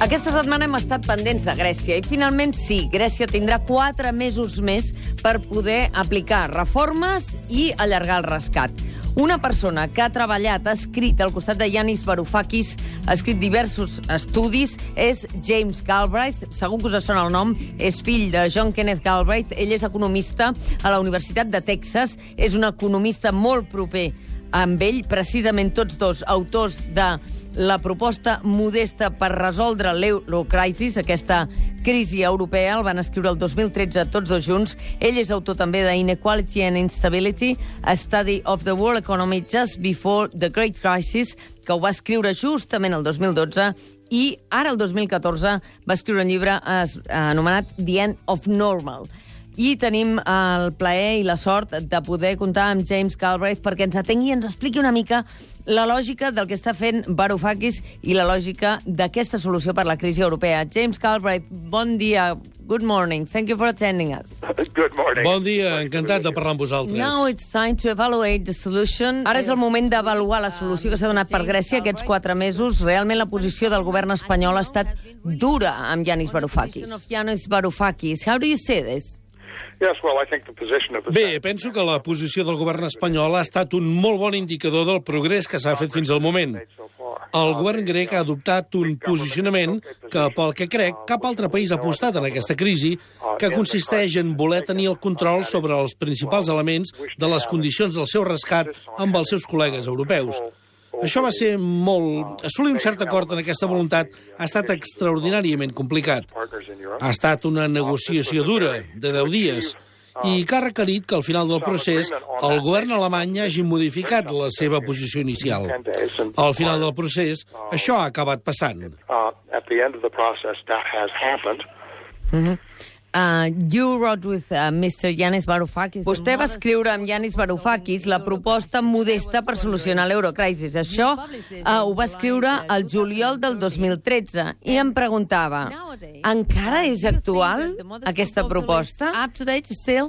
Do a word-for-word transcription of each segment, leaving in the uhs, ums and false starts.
Aquesta setmana hem estat pendents de Grècia i finalment sí, Grècia tindrà quatre mesos més per poder aplicar reformes i allargar el rescat. Una persona que ha treballat, ha escrit al costat de Yanis Varoufakis, ha escrit diversos estudis, és James Galbraith, segur que us sona el nom, és fill de John Kenneth Galbraith, ell és economista a la Universitat de Texas, és un economista molt proper amb ell, precisament tots dos autors de la proposta modesta per resoldre l'eurocrisis, aquesta crisi europea, el van escriure el dos mil tretze tots dos junts. Ell és autor també de Inequality and Instability, a Study of the World Economy Just Before the Great Crisis, que ho va escriure justament el dos mil dotze, i ara, el dos mil catorze, va escriure un llibre anomenat The End of Normal. I tenim el plaer i la sort de poder comptar amb James Galbraith perquè ens atengui i ens expliqui una mica la lògica del que està fent Varoufakis i la lògica d'aquesta solució per la crisi europea. James Galbraith, bon dia. Good morning. Thank you for attending us. Good morning. Bon dia, encantat de parlar amb vosaltres. Now it's time to evaluate the solution. Ara és el moment d'avaluar la solució que s'ha donat per Grècia aquests quatre mesos. Realment la posició del govern espanyol ha estat dura amb Yanis Varoufakis. Yanis Varoufakis, how do you see this? Bé, penso que la posició del govern espanyol ha estat un molt bon indicador del progrés que s'ha fet fins al moment. El govern grec ha adoptat un posicionament que, pel que crec, cap altre país ha apostat en aquesta crisi, que consisteix en voler tenir el control sobre els principals elements de les condicions del seu rescat amb els seus col·legues europeus. Això va ser molt... Assolir un cert acord en aquesta voluntat ha estat extraordinàriament complicat. Ha estat una negociació dura, de deu dies, i que ha requerit que al final del procés el govern alemany hagi modificat la seva posició inicial. Al final del procés, això ha acabat passant. Mm-hmm. Uh, you wrote with uh, mister Yanis Varoufakis. Vostè va escriure amb Yanis Varoufakis la proposta modesta per solucionar l'eurocrisis. Això uh, ho va escriure el juliol del dos mil tretze i em preguntava, encara és actual aquesta proposta? Up to date still?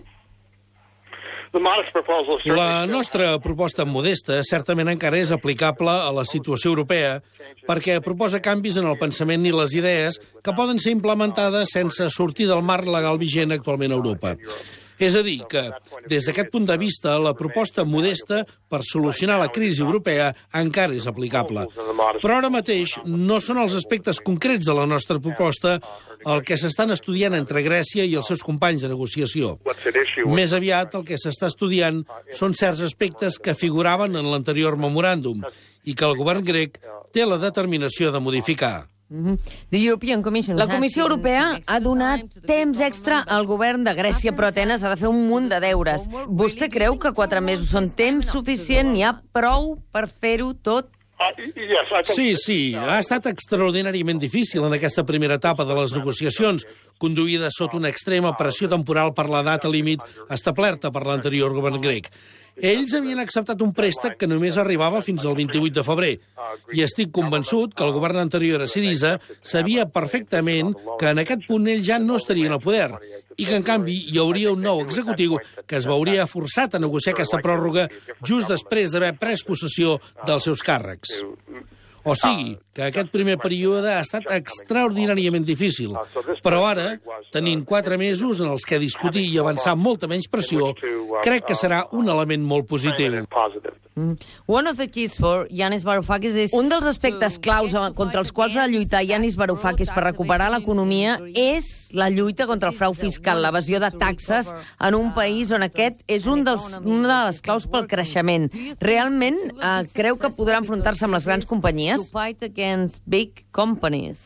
La nostra proposta modesta certament encara és aplicable a la situació europea perquè proposa canvis en el pensament i les idees que poden ser implementades sense sortir del marc legal vigent actualment a Europa. És a dir, que, des d'aquest punt de vista, la proposta modesta per solucionar la crisi europea encara és aplicable. Però ara mateix no són els aspectes concrets de la nostra proposta el que s'estan estudiant entre Grècia i els seus companys de negociació. Més aviat, el que s'està estudiant són certs aspectes que figuraven en l'anterior memoràndum i que el govern grec té la determinació de modificar. Mm-hmm. La Comissió Europea ha donat temps extra al govern de Grècia, però Atenes ha de fer un munt de deures. Vostè creu que quatre mesos són temps suficient? N'hi ha prou per fer-ho tot? Sí, sí, ha estat extraordinàriament difícil en aquesta primera etapa de les negociacions, conduïda sota una extrema pressió temporal per la data límit establerta per l'anterior govern grec. Ells havien acceptat un préstec que només arribava fins al vint-i-vuit de febrer, i estic convençut que el govern anterior a Syriza sabia perfectament que en aquest punt ells ja no estarien al poder, i que, en canvi, hi hauria un nou executiu que es veuria forçat a negociar aquesta pròrroga just després d'haver pres possessió dels seus càrrecs. O sigui, que aquest primer període ha estat extraordinàriament difícil, però ara, tenint quatre mesos en els que discutir i avançar amb molta menys pressió, crec que serà un element molt positiu. Mm. One of the keys for Yanis Varoufakis is... Un dels aspectes claus contra els quals ha de lluitar Yanis Varoufakis per recuperar l'economia és la lluita contra el frau fiscal, l'evasió de taxes en un país on aquest és un dels, una de les claus pel creixement. Realment eh, creu que podrà enfrontar-se amb les grans companyies? To fight against big companies.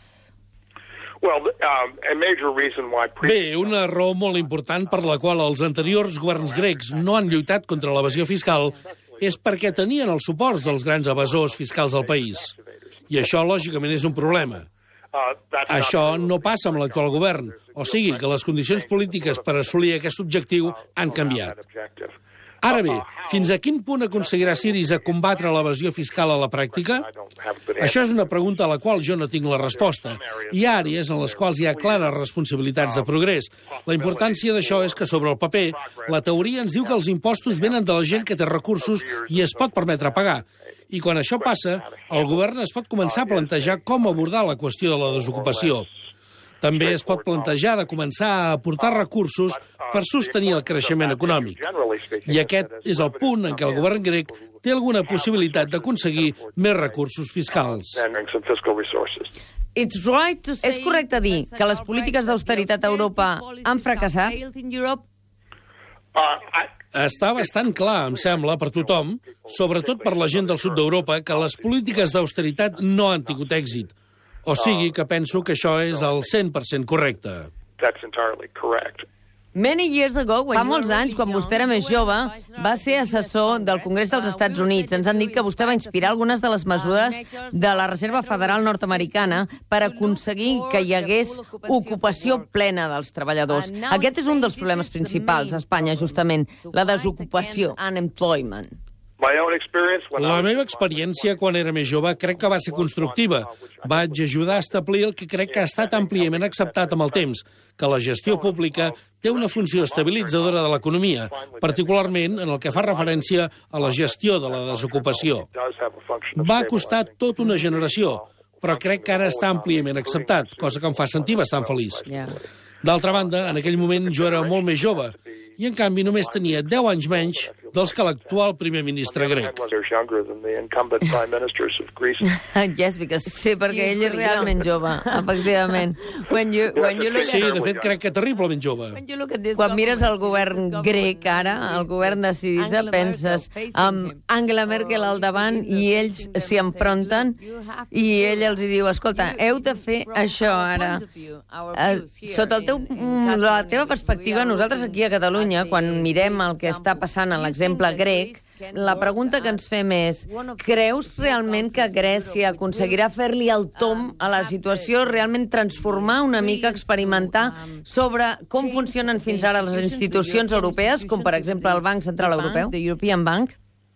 Bé, una raó molt important per la qual els anteriors governs grecs no han lluitat contra l'evasió fiscal és perquè tenien el suport dels grans evasors fiscals del país. I això, lògicament, és un problema. Això no passa amb l'actual govern, o sigui que les condicions polítiques per assolir aquest objectiu han canviat. Ara bé, fins a quin punt aconseguirà Syriza combatre l'evasió fiscal a la pràctica? Això és una pregunta a la qual jo no tinc la resposta. Hi ha àrees en les quals hi ha clares responsabilitats de progrés. La importància d'això és que, sobre el paper, la teoria ens diu que els impostos venen de la gent que té recursos i es pot permetre pagar. I quan això passa, el govern es pot començar a plantejar com abordar la qüestió de la desocupació. També es pot plantejar de començar a aportar recursos per sostenir el creixement econòmic. I aquest és el punt en què el govern grec té alguna possibilitat d'aconseguir més recursos fiscals. És correcte dir que les polítiques d'austeritat a Europa han fracassat? Està bastant clar, em sembla, per tothom, sobretot per la gent del sud d'Europa, que les polítiques d'austeritat no han tingut èxit. O sigui que penso que això és el cent per cent correcte. Fa molts anys, quan vostè era més jove, va ser assessor del Congrés dels Estats Units. Ens han dit que vostè va inspirar algunes de les mesures de la Reserva Federal nord-americana per aconseguir que hi hagués ocupació plena dels treballadors. Aquest és un dels problemes principals a Espanya, justament, la desocupació, unemployment. La meva experiència quan era més jove crec que va ser constructiva. Vaig ajudar a establir el que crec que ha estat àmpliament acceptat amb el temps, que la gestió pública té una funció estabilitzadora de l'economia, particularment en el que fa referència a la gestió de la desocupació. Va costar tota una generació, però crec que ara està àmpliament acceptat, cosa que em fa sentir bastant feliç. D'altra banda, en aquell moment jo era molt més jove, i en canvi només tenia deu anys menys dels que l'actual primer ministre grec. Yes, because... Sí, perquè ell és realment jove, efectivament. When you, when you look sí, de fet, crec que terriblement jove. Quan mires el govern grec ara, el govern de Syriza, penses amb Angela Merkel al davant i ells s'hi enfronten i ell els diu, escolta, heu de fer això ara. Sota el teu, la teva perspectiva, nosaltres aquí a Catalunya, quan mirem el que està passant a l'exemple grec, la pregunta que ens fem és, creus realment que Grècia aconseguirà fer-li el tom a la situació, realment transformar una mica, experimentar sobre com funcionen fins ara les institucions europees, com per exemple el Banc Central Europeu, the European Bank?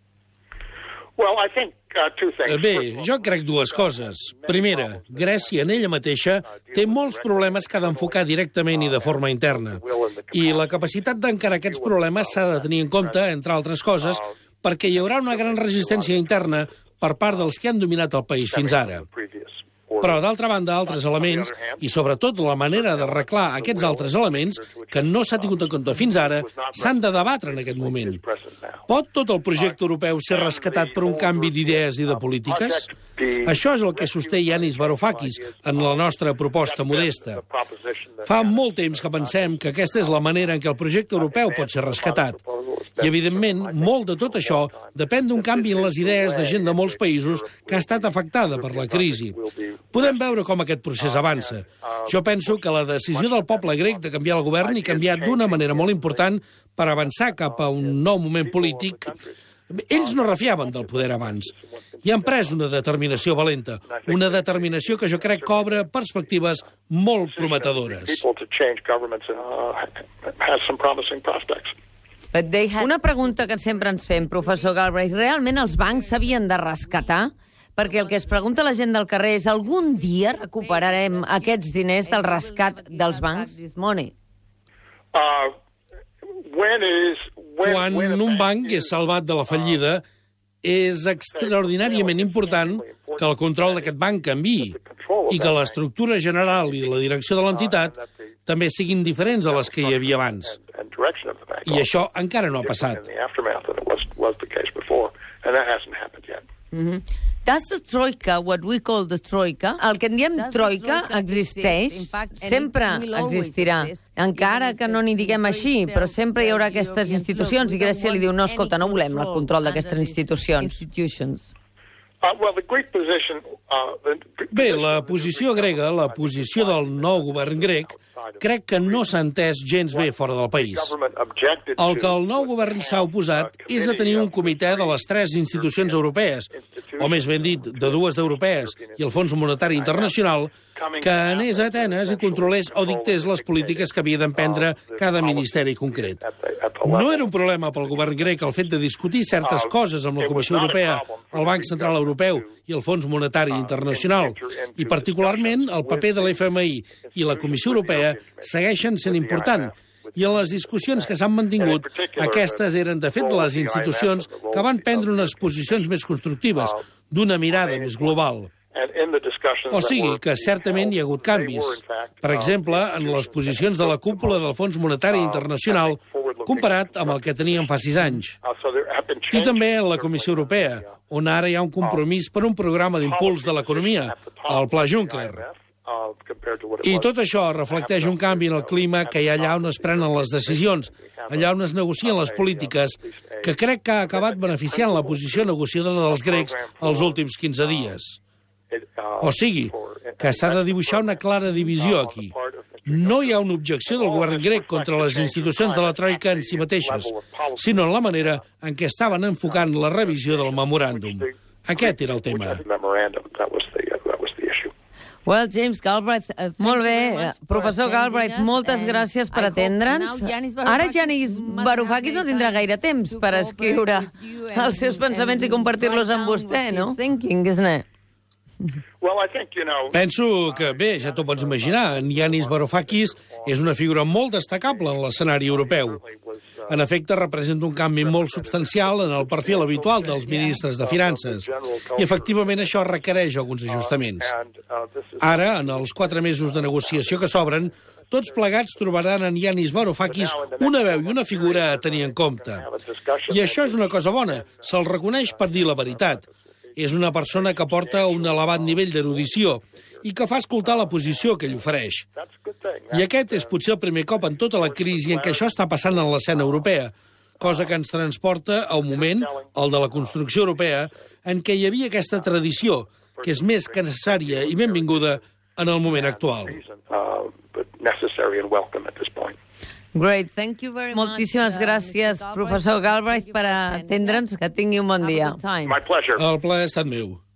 Bé, jo crec dues coses. Primera, Grècia en ella mateixa té molts problemes que ha d'enfocar directament i de forma interna. I la capacitat d'encarar aquests problemes s'ha de tenir en compte, entre altres coses, perquè hi haurà una gran resistència interna per part dels que han dominat el país fins ara. Però, d'altra banda, altres elements, i sobretot la manera d'arreglar aquests altres elements, que no s'ha tingut en compte fins ara, s'han de debatre en aquest moment. Pot tot el projecte europeu ser rescatat per un canvi d'idees i de polítiques? Això és el que sosté Yanis Varoufakis en la nostra proposta modesta. Fa molt temps que pensem que aquesta és la manera en què el projecte europeu pot ser rescatat. I, evidentment, molt de tot això depèn d'un canvi en les idees de gent de molts països que ha estat afectada per la crisi. Podem veure com aquest procés avança. Jo penso que la decisió del poble grec de canviar el govern i canviat d'una manera molt important per avançar cap a un nou moment polític. Ells no refiaven del poder abans i han pres una determinació valenta, una determinació que jo crec que obre perspectives molt prometedores. Una pregunta que sempre ens fem, professor Galbraith, realment els bancs s'havien de rescatar? Perquè el que es pregunta la gent del carrer és algun dia recuperarem aquests diners del rescat dels bancs? Quan un banc és salvat de la fallida, és extraordinàriament important que el control d'aquest banc canviï i que l'estructura general i la direcció de l'entitat també siguin diferents de les que hi havia abans. I això encara no ha passat. Mm-hmm. Does the troika, what we call the troika, el que en diem troika existeix, sempre existirà, encara que no n'hi diguem així, però sempre hi haurà aquestes institucions, i Grècia li diu, no, escolta, no volem el control d'aquestes institucions. Bé, la posició grega, la posició del nou govern grec, crec que no s'ha entès gens bé fora del país. El que el nou govern s'ha oposat és a tenir un comitè de les tres institucions europees, o més ben dit, de dues d'europees i el Fons Monetari Internacional, que anés a Atenes i controlés o dictés les polítiques que havia d'emprendre cada ministeri concret. No era un problema pel govern grec el fet de discutir certes coses amb la Comissió Europea, el Banc Central Europeu i el Fons Monetari Internacional, i particularment el paper de l'F M I i la Comissió Europea segueixen sent important, I en les discussions que s'han mantingut, aquestes eren, de fet, les institucions que van prendre unes posicions més constructives, d'una mirada més global. O sigui que certament hi ha hagut canvis. Per exemple, en les posicions de la cúpula del Fons Monetari Internacional comparat amb el que teníem fa sis anys. I també en la Comissió Europea, on ara hi ha un compromís per un programa d'impuls de l'economia, el Pla Juncker. I tot això reflecteix un canvi en el clima que hi ha allà on es prenen les decisions, allà on es negocien les polítiques, que crec que ha acabat beneficiant la posició negociadora dels grecs els últims quinze dies. O sigui, que s'ha de dibuixar una clara divisió aquí. No hi ha una objecció del govern grec contra les institucions de la Troika en si mateixes, sinó en la manera en què estaven enfocant la revisió del memoràndum. Aquest era el tema. Well, James Galbraith, uh, molt bé. Professor Galbraith, moltes gràcies per atendre'ns. Ara Yanis Varoufakis no tindrà gaire temps per escriure els seus pensaments i compartir-los amb vostè, no? Thinking, isn't it? Penso que, bé, ja t'ho pots imaginar, en Yanis Varoufakis és una figura molt destacable en l'escenari europeu. En efecte, representa un canvi molt substancial en el perfil habitual dels ministres de Finances. I, efectivament, això requereix alguns ajustaments. Ara, en els quatre mesos de negociació que s'obren, tots plegats trobaran en Yanis Varoufakis una veu i una figura a tenir en compte. I això és una cosa bona, se'l reconeix per dir la veritat. És una persona que porta un elevat nivell d'erudició i que fa escoltar la posició que ell ofereix. I aquest és potser el primer cop en tota la crisi en què això està passant en l'escena europea, cosa que ens transporta a un moment, el de la construcció europea, en què hi havia aquesta tradició, que és més que necessària i benvinguda en el moment actual. Great, thank you very much. Moltíssimes gràcies, professor Galbraith, per atendre'ns. Que tingui un bon dia. El plaer ha estat meu.